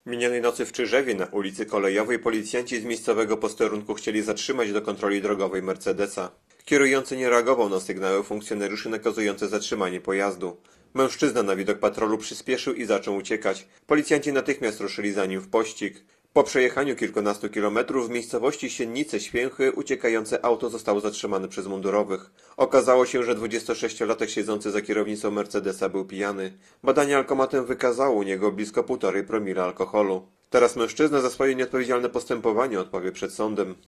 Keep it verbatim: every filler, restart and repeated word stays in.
Minionej nocy w Czyżewie na ulicy Kolejowej policjanci z miejscowego posterunku chcieli zatrzymać do kontroli drogowej Mercedesa. Kierujący nie reagował na sygnały funkcjonariuszy nakazujące zatrzymanie pojazdu. Mężczyzna na widok patrolu przyspieszył i zaczął uciekać. Policjanci natychmiast ruszyli za nim w pościg. Po przejechaniu kilkunastu kilometrów w miejscowości Siennice-Święchy uciekające auto zostało zatrzymane przez mundurowych. Okazało się, że dwudziestosześciolatek siedzący za kierownicą Mercedesa był pijany. Badanie alkomatem wykazało u niego blisko półtorej promila alkoholu. Teraz mężczyzna za swoje nieodpowiedzialne postępowanie odpowie przed sądem.